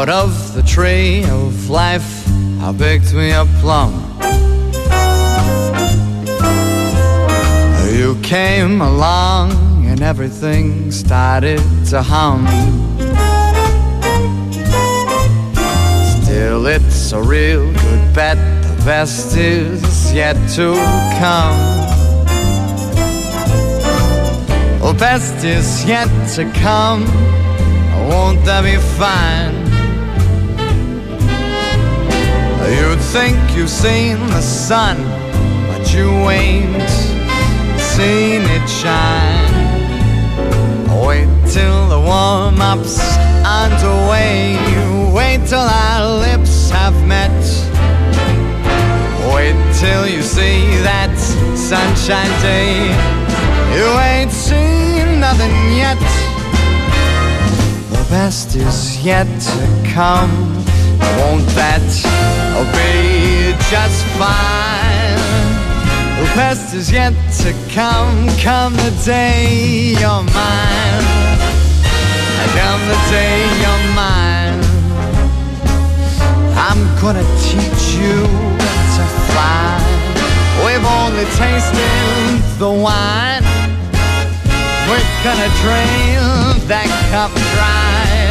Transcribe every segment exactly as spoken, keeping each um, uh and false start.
Out of the tree of life I picked me a plum. You came along and everything started to hum. Still it's a real good bet, the best is yet to come. The best is yet to come, won't that be fine? You'd think you've seen the sun, but you ain't seen it shine. Wait till the warm-up's underway. Wait till our lips have met. Wait till you see that sunshine day. You ain't seen nothing yet. The best is yet to come. Won't that be just fine? The best is yet to come. Come the day you're mine. Come the day you're mine. I'm gonna teach you to fly. We've only tasted the wine. We're gonna drain that cup dry.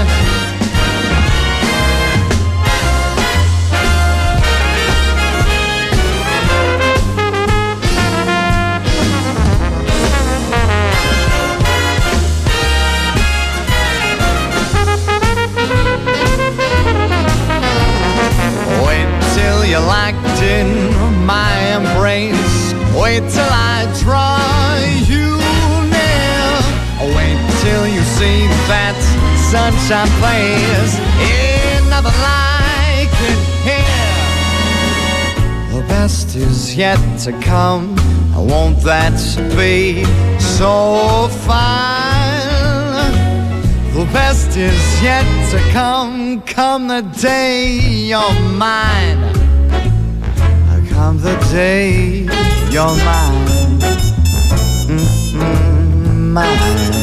You're locked in my embrace. Wait till I draw you near. Wait till you see that sunshine place. Ain't nothing like it here. The best is yet to come. Won't that be so fine? The best is yet to come. Come the day you're mine. Come the day you're mine, mm-mm, mine.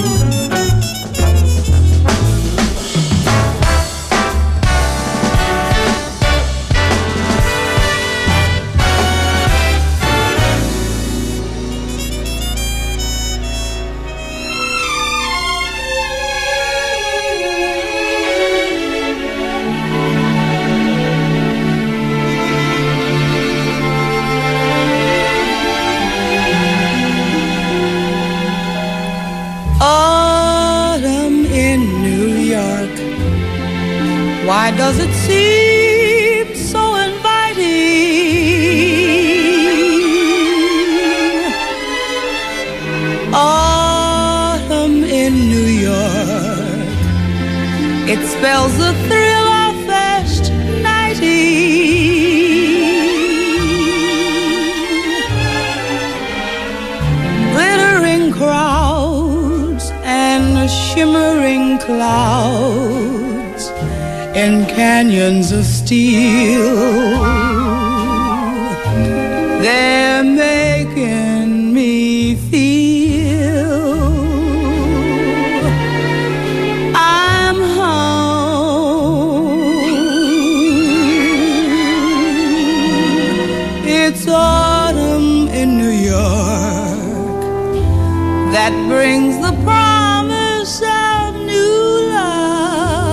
Why does it seem so inviting? Autumn in New York, it spells the thrill of first nighting. Glittering crowds and shimmering clouds in canyons of steel, they're making me feel I'm home. It's autumn in New York that brings the promise of new love.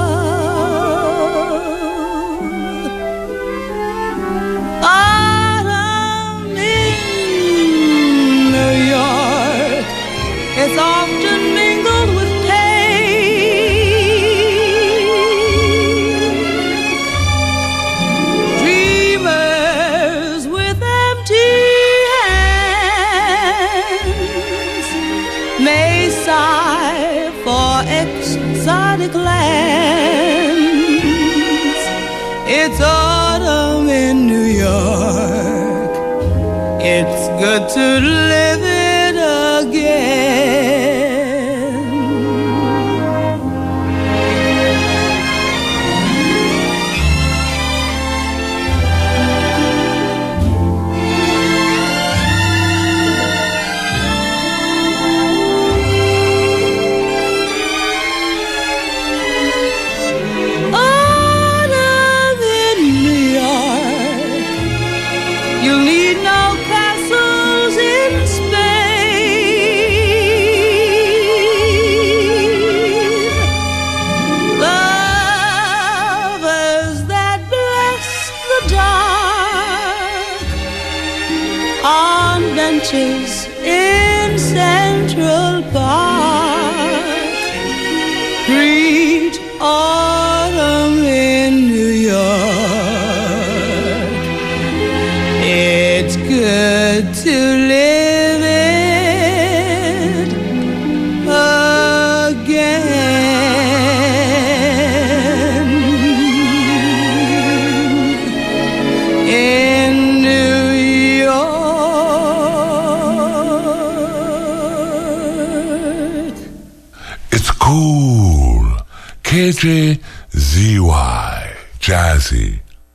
Autumn in New York is often mingled with pain. Dreamers with empty hands may sigh for exotic lands. It's autumn in New York. It's good to live it again. Oh, live it again. In New York. It's cool. K J Z Y. Jazzy.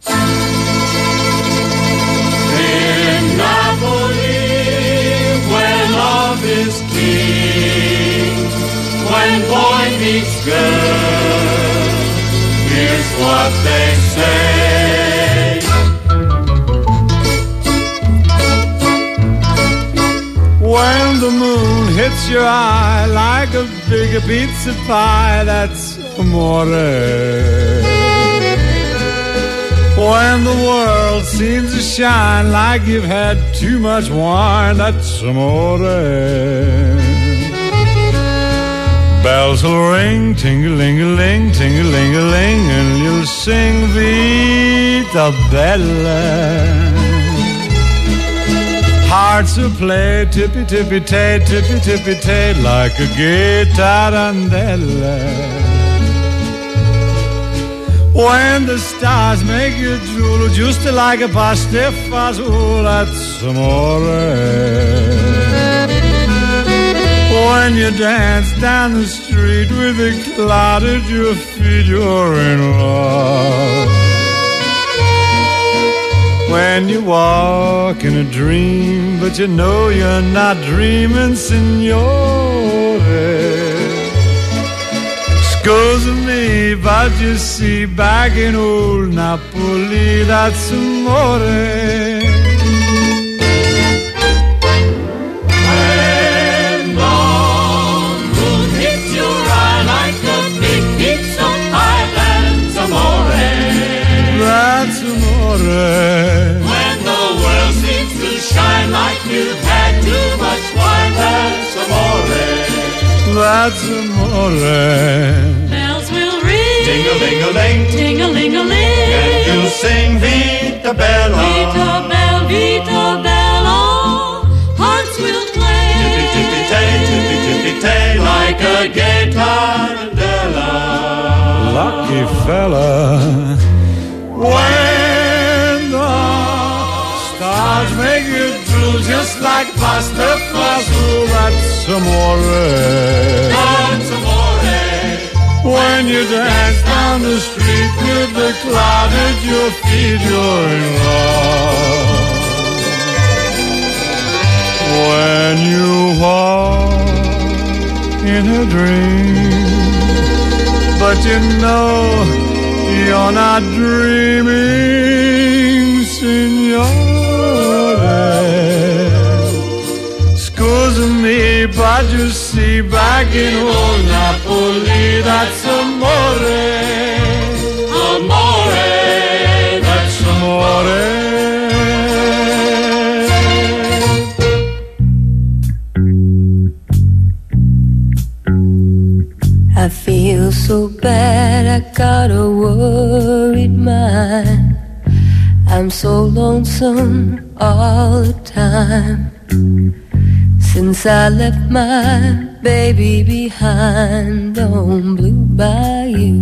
In Napoli, where love is king, when boy meets girl, here's what they say. When the moon hits your eye like a big pizza pie, that's amore. When the world seems to shine like you've had too much wine, that's amore. Bells will ring, ting-a-ling-a-ling, ting-a-ling-a-ling, and you'll sing Vita Bella. Hearts will play tippy-tippy-tay, tippy-tippy-tay, like a gay tarantella. When the stars make you drool, just like a pasta fazool, that's amore. When you dance down the street with a cloud at your feet, you're in love. When you walk in a dream, but you know you're not dreaming, signore. Scusa me, but you see, back in old Napoli, that's amore. When the moon hits your eye like a big pizza pie, that's amore. That's amore. When the world seems to shine like you've had too much wine, that's amore. That's amore. Bells will ring, Ting-a-ling-a-ling, ting-a-ling-a-ling, and you'll sing Vita Bella. Vita Bella, Vita Bella, hearts will play, Tippy-tippy-tay, tippy-tippy-tay, like a gay tarantella. Lucky fella. When the stars make you drool, just like pasta fazool, that's amore. That's amore. When you dance down the street with the cloud at your feet, you're in love. When you walk in a dream, but you know you're not dreaming, signore. Scusa me, but you see, back in old Napoli, that's amore. Amore, that's Amore. I feel so bad, I got a worried mind. I'm so lonesome all the time. Since I left my baby behind on Blue Bayou.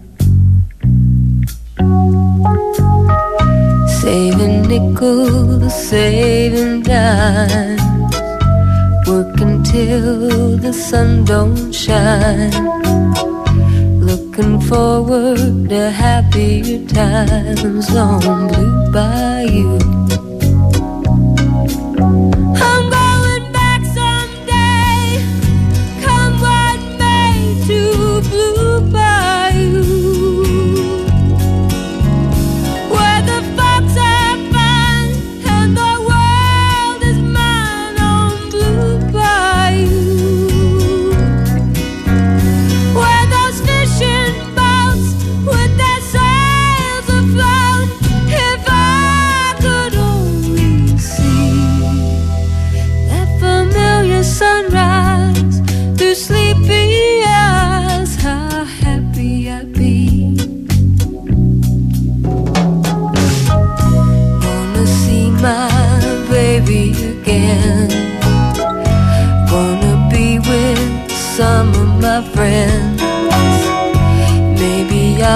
Saving nickels, saving dimes, working till the sun don't shine, looking forward to happier times on Blue Bayou. I'm going back someday, come what may, to Blue Bayou, where the folks are fine and the world is mine on Blue Bayou, where those fishing boats with their sails afloat, if I could only see that familiar sunrise through sleepy eyes, how happy I'd be. Wanna see my baby again,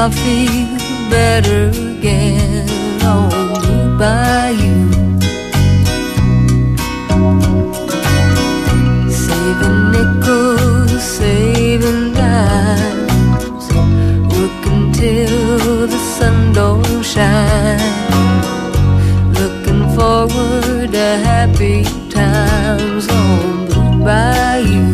I'll feel better again on Blue Bayou. Saving nickels, saving dimes, working till the sun don't shine, looking forward to happy times on Blue Bayou.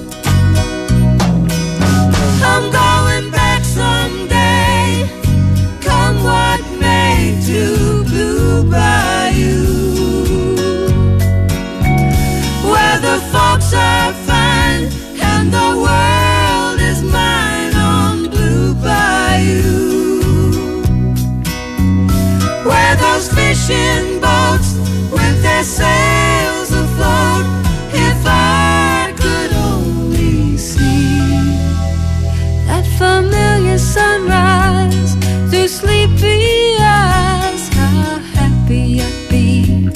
I'm going back someday, come what may, to Blue Bayou, where the folks are fine and the world is mine on Blue Bayou, where those fishing boats with their sails afloat, if I could only see that familiar sunrise through sleepy eyes, how happy I'd be.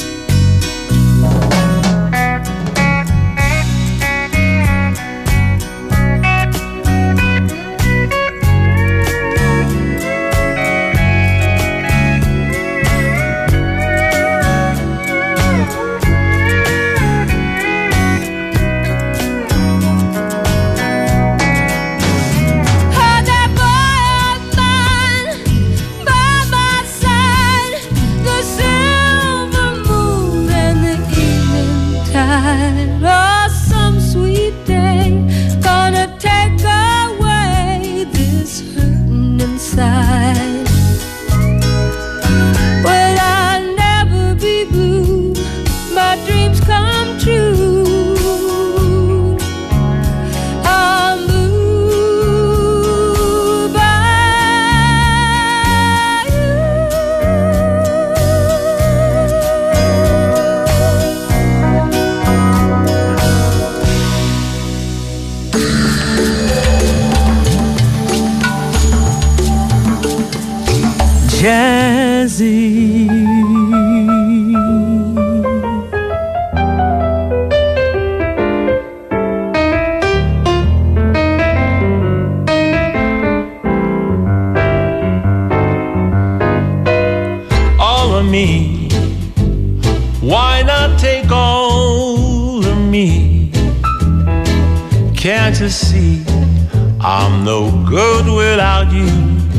Can't you see I'm no good without you?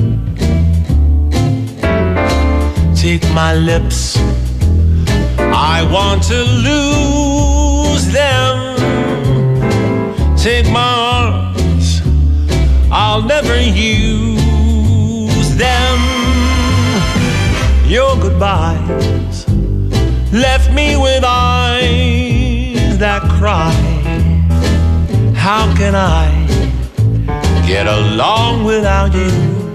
Take my lips, I want to lose them. Take my arms, I'll never use them. Your goodbyes left me with eyes that cry. How can I get along without you?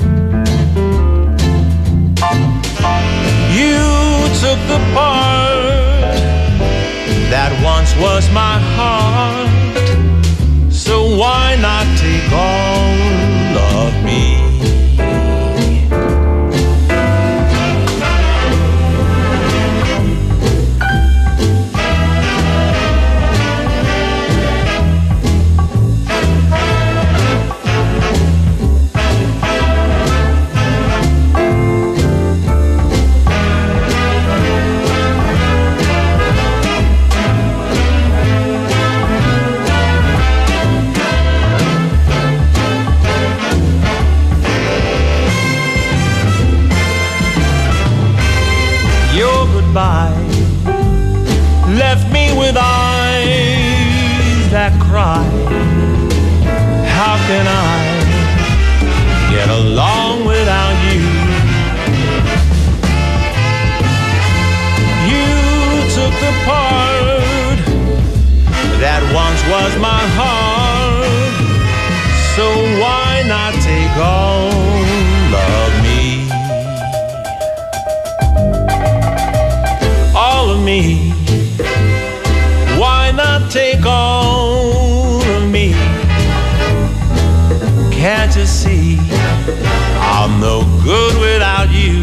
You took the part that once was my heart, so why not take all of me? Left me with eyes that cry. How can I get along without you? You took the part that once was my heart, so why not take all of me? All of me. Why not take all of me? Can't you see I'm no good without you?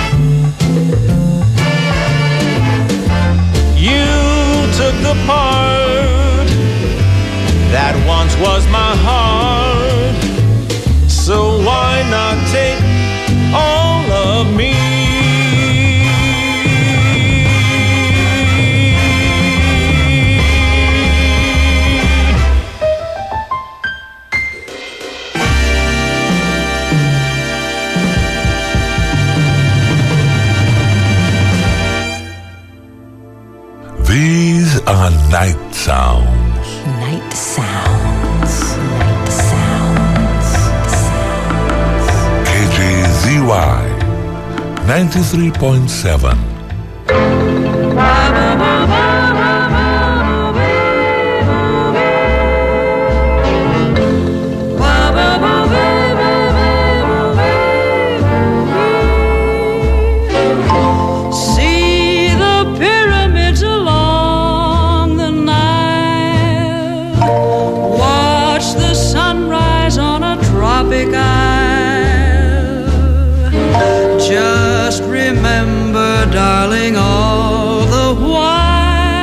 You took the part that once was my heart, so why not take Night sounds. Night sounds. K J Z Y ninety-three point seven. See the pyramids along the Nile. Watch the sunrise on a tropic isle. Just remember, darling, all the while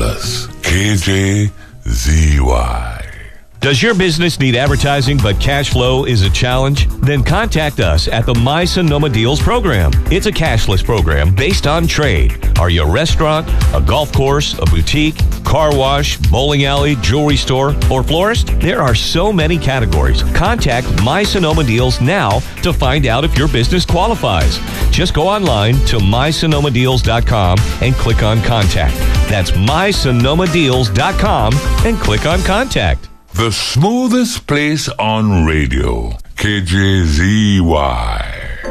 Douglas, K J Z Y. Does your business need advertising but cash flow is a challenge? Then contact us at the My Sonoma Deals program. It's a cashless program based on trade. Are you a restaurant, a golf course, a boutique, car wash, bowling alley, jewelry store, or florist? There are so many categories. Contact My Sonoma Deals now to find out if your business qualifies. Just go online to my sonoma deals dot com and click on Contact. That's my sonoma deals dot com and click on Contact. The smoothest place on radio, K J Z Y.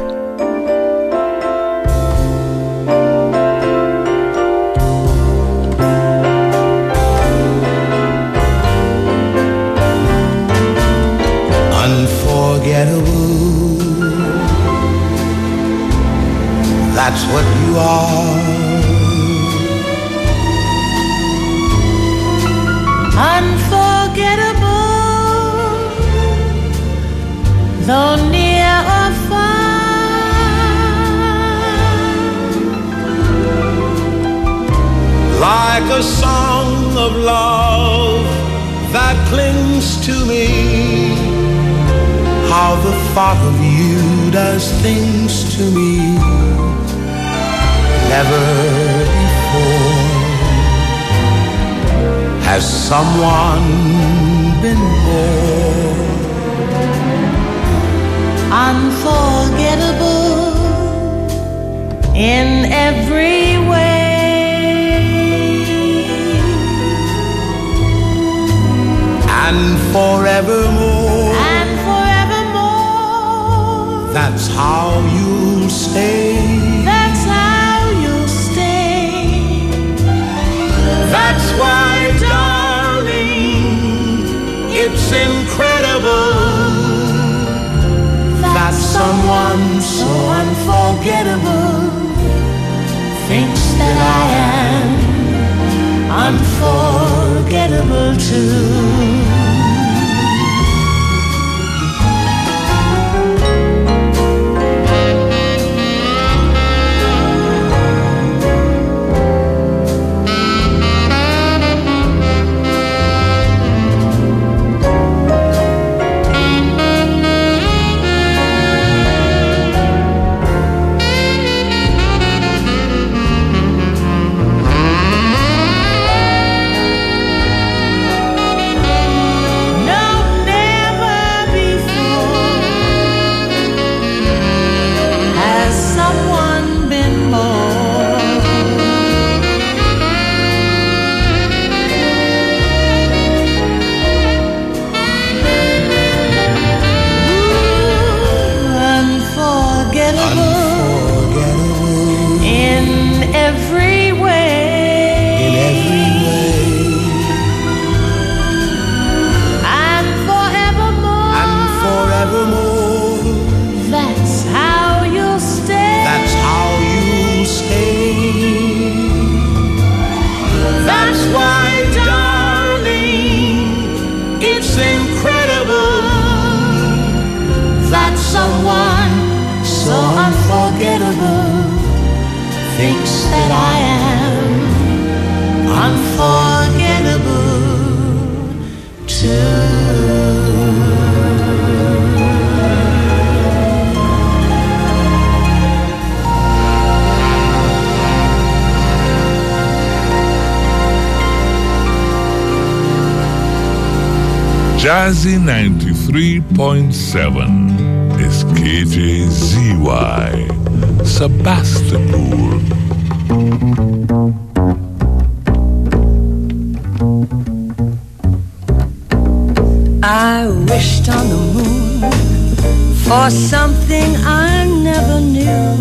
Unforgettable, that's what you are. Unforgettable, though near or far. Like a song of love that clings to me, How the thought of you does things to me never before. Has someone been more Unforgettable in every way, and forevermore? and forevermore. That's how you'll stay. That's how you'll stay. that's why, darling, it's incredible That someone so unforgettable thinks that I am unforgettable too. Thinks that I am unforgettable too. Jazzy ninety-three point seven is K J Z Y, Sebastopol. I wished on the moon for something I never knew.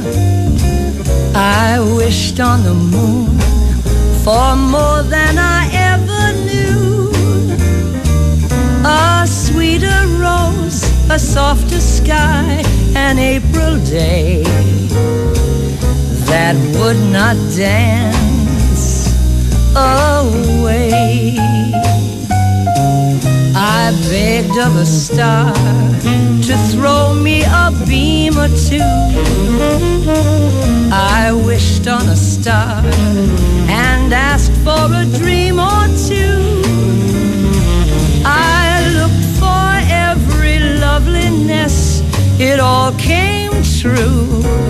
I wished on the moon for more than I ever knew. A sweeter rose, a softer sky, an April day that would not dance away. I begged of a star to throw me a beam or two. I wished on a star and asked for a true.